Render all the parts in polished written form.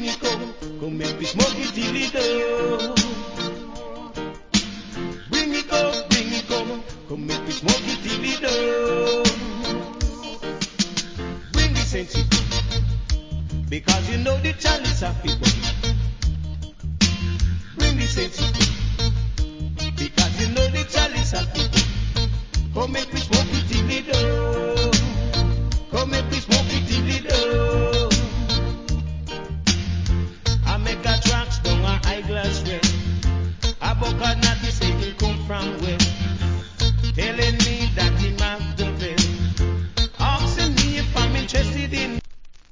come make me smoke it till it down. Bring it come make me smoke it till it down. Bring the sense it come, because you know the chalice of people. Bring the sense it come, because you know the chalice of people. Come make me smoke it till it down. Come make me smoke it till it down. I make a tracks down a eyeglass red. A bucket not the say come from where. Telling me that he have the best. Asking me if I'm interested in.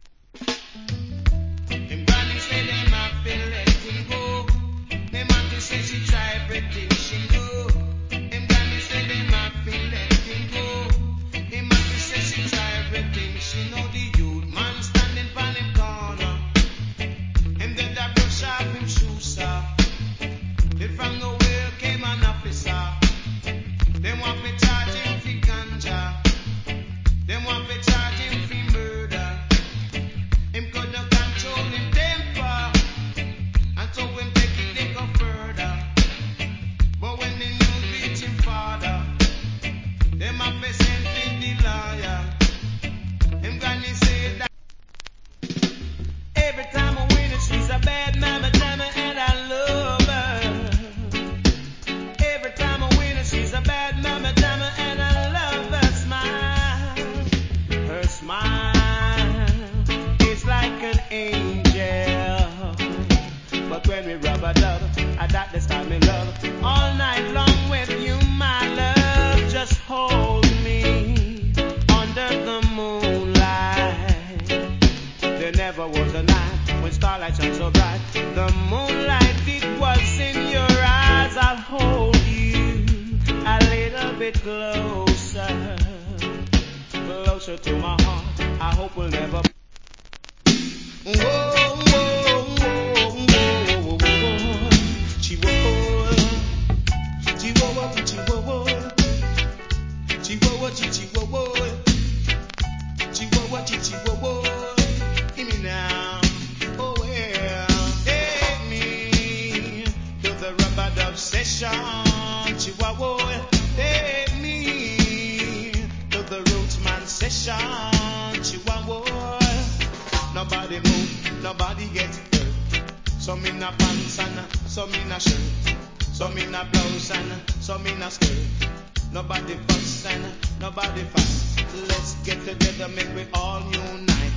Them granny say them have to let him go. Them auntie say she try everything she know. Them granny say them have to let him go. Them auntie say she try everything she know. The youth man standing by him corner. Him did that brush off him shoes, sir. If from nowhere came an officer. Them want me charge him for ganja. Them want me charge him for murder. Him could not control him temper. And so him take it they go further. But when the news reach him father, them have to send in the lawyer. Him granny say that every time I win it, she's a bad mama jamma and I love her. Every time I win it, she's a bad mama jamma and I love her smile. Her smile is like an angel. But when we rub a dub, I got this time in love. All night long with you, my love. Just hold me under the moonlight. There never was a night when starlight shone so bright. The moonlight, it was in your eyes. I'll hold you a little bit closer, closer to my heart. I hope we'll never. Whoa, whoa, whoa, whoa, whoa, whoa. Chihuahua, Chihuahua, Chihuahua, Chihuahua, Chihuahua, Chihuahua, Chihuahua. Give me now, oh well, take me to the rubber dub session, Chihuahua. Take me to the Rootsman session, Chihuahua. Nobody move, nobody get hurt. Some in a pants and some in a shirt. Some in a blouse and some in a skirt. Nobody fuss and nobody fight. Let's get together, make we all unite.